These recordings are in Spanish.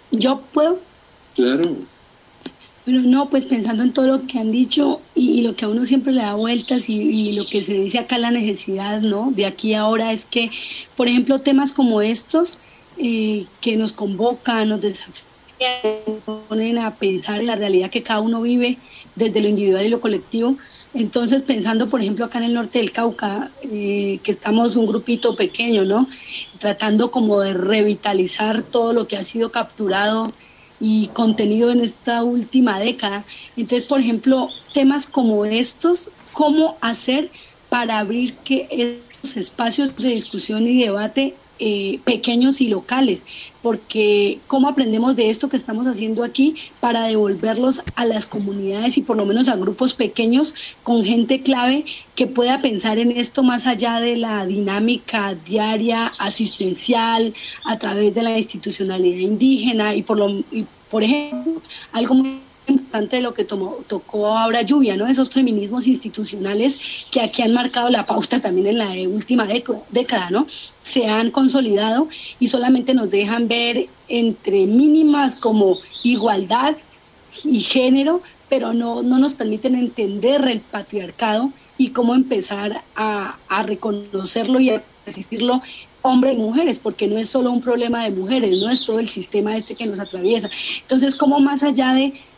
Yo puedo. Claro. Pero no, pues pensando en todo lo que han dicho y lo que a uno siempre le da vueltas y lo que se dice acá, la necesidad, ¿no? De aquí a ahora es que, por ejemplo, temas como estos que nos convocan, nos desafían, nos ponen a pensar en la realidad que cada uno vive desde lo individual y lo colectivo. Entonces, pensando, por ejemplo, acá en el norte del Cauca, que estamos un grupito pequeño, ¿no? Tratando como de revitalizar todo lo que ha sido capturado y contenido en esta última década. Entonces, por ejemplo, temas como estos, ¿cómo hacer para abrir que estos espacios de discusión y debate pequeños y locales? Porque ¿cómo aprendemos de esto que estamos haciendo aquí para devolverlos a las comunidades y por lo menos a grupos pequeños con gente clave que pueda pensar en esto más allá de la dinámica diaria asistencial a través de la institucionalidad indígena y por ejemplo, algo muy importante de lo que tocó ahora Lluvia, ¿no? Esos feminismos institucionales que aquí han marcado la pauta también en la última década, ¿no? Se han consolidado y solamente nos dejan ver entre mínimas como igualdad y género, pero no nos permiten entender el patriarcado y cómo empezar a reconocerlo y a resistirlo hombres y mujeres, porque no es solo un problema de mujeres, no es todo el sistema este que nos atraviesa. Entonces, como más allá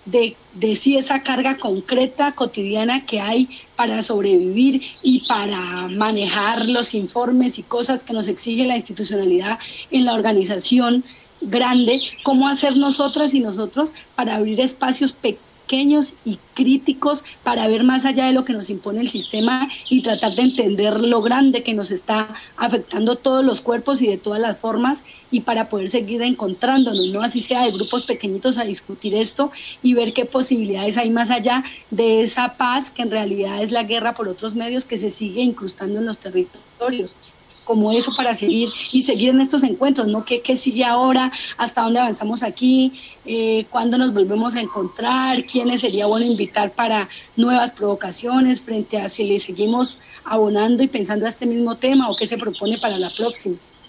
de sí esa carga concreta, cotidiana que hay para sobrevivir y para manejar los informes y cosas que nos exige la institucionalidad en la organización grande, cómo hacer nosotras y nosotros para abrir espacios pequeños y críticos para ver más allá de lo que nos impone el sistema y tratar de entender lo grande que nos está afectando todos los cuerpos y de todas las formas y para poder seguir encontrándonos, ¿no? Así sea de grupos pequeñitos a discutir esto y ver qué posibilidades hay más allá de esa paz que en realidad es la guerra por otros medios que se sigue incrustando en los territorios como eso para seguir y seguir en estos encuentros, ¿no? ¿Qué sigue ahora? ¿Hasta dónde avanzamos aquí? ¿Cuándo nos volvemos a encontrar? ¿Quiénes sería bueno invitar para nuevas provocaciones frente a si le seguimos abonando y pensando a este mismo tema o qué se propone para la próxima?